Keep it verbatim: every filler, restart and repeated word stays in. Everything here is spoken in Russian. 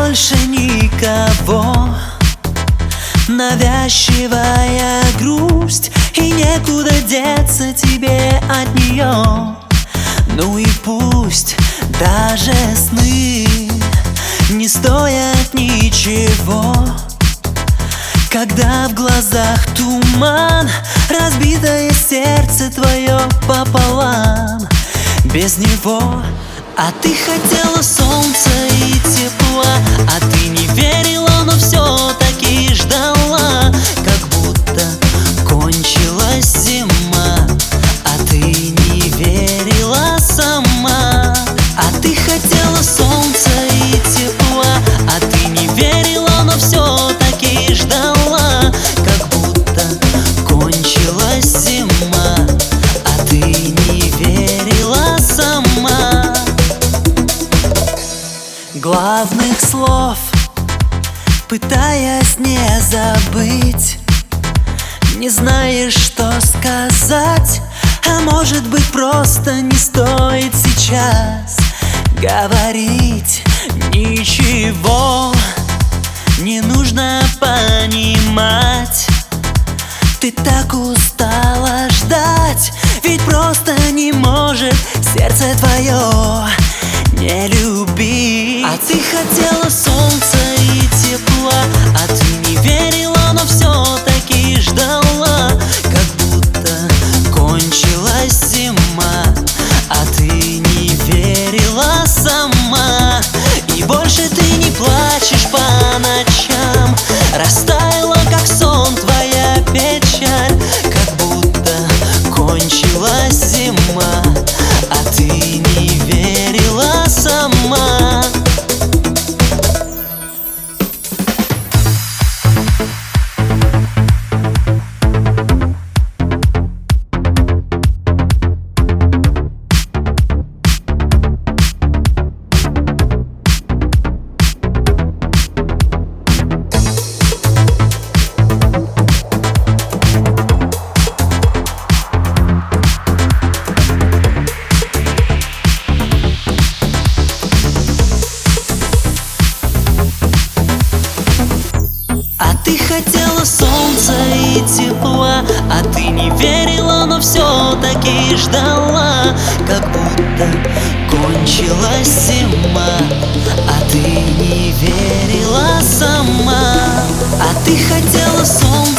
больше никого. Навязчивая грусть, и некуда деться тебе от нее. Ну и пусть даже сны не стоят ничего, когда в глазах туман, разбитое сердце твое пополам. Без него, а ты хотела солнца и тепла, а ты не верила, но все-таки ждала, как будто кончилась зима, а ты не верила сама. А ты хотела солнца и тепла, а ты не верила, но все-таки ждала, как будто кончилась зима, а ты не верила сама. Главных слов пытаясь не забыть, не знаешь, что сказать, а может быть, просто не стоит сейчас говорить ничего. Не нужно понимать, ты так устала ждать, ведь просто не может сердце твое не любить. А ты хотела солнца и тепла, а ты не верила, но все-таки ждала, как будто кончилась зима, а ты не верила сама. И больше ты не плачешь по ночам, растаяла, как сон, твоя печаль, как будто кончилась зима, а ты не верила сама. Ты хотела солнца и тепла, а ты не верила, но все-таки ждала, как будто кончилась зима, а ты не верила сама. А ты хотела солнца